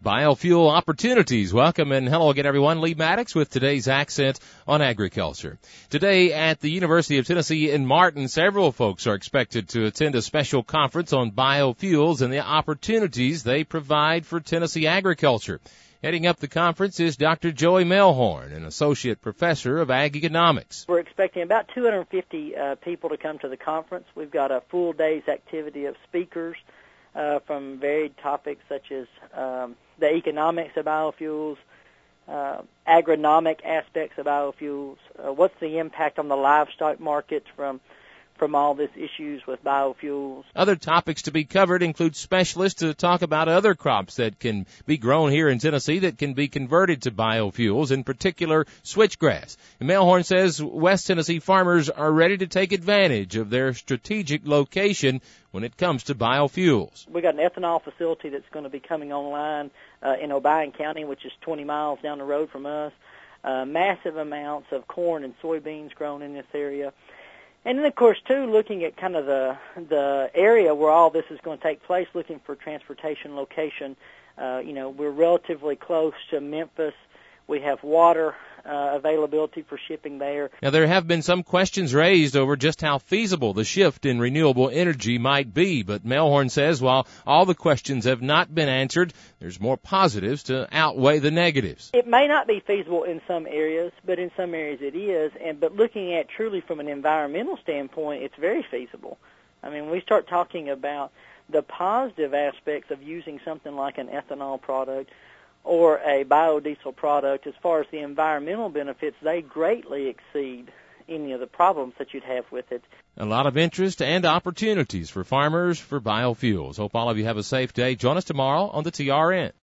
Biofuel opportunities. Welcome and hello again, everyone. Lee Maddox with today's accent on agriculture. Today at the University of Tennessee in Martin, several folks are expected to attend a special conference on biofuels and the opportunities they provide for Tennessee agriculture. Heading up the conference is Dr. Joey Melhorn, an associate professor of ag economics. We're expecting about 250 people to come to the conference. We've got a full day's activity of speakers from varied topics such as the economics of biofuels, agronomic aspects of biofuels, what's the impact on the livestock markets from all these issues with biofuels. Other topics to be covered include specialists to talk about other crops that can be grown here in Tennessee that can be converted to biofuels, in particular switchgrass. And Melhorn says West Tennessee farmers are ready to take advantage of their strategic location when it comes to biofuels. We got an ethanol facility that's going to be coming online in Obion County, which is 20 miles down the road from us. Massive amounts of corn and soybeans grown in this area. And then, of course, too, looking at kind of the area where all this is going to take place, looking for transportation location. We're relatively close to Memphis. We have water availability for shipping there. Now, there have been some questions raised over just how feasible the shift in renewable energy might be, but Melhorn says while all the questions have not been answered, there's more positives to outweigh the negatives. It may not be feasible in some areas, but in some areas it is. But looking at truly from an environmental standpoint, it's very feasible. I mean, we start talking about the positive aspects of using something like an ethanol product or a biodiesel product. As far as the environmental benefits, they greatly exceed any of the problems that you'd have with it. A lot of interest and opportunities for farmers for biofuels. Hope all of you have a safe day. Join us tomorrow on the TRN.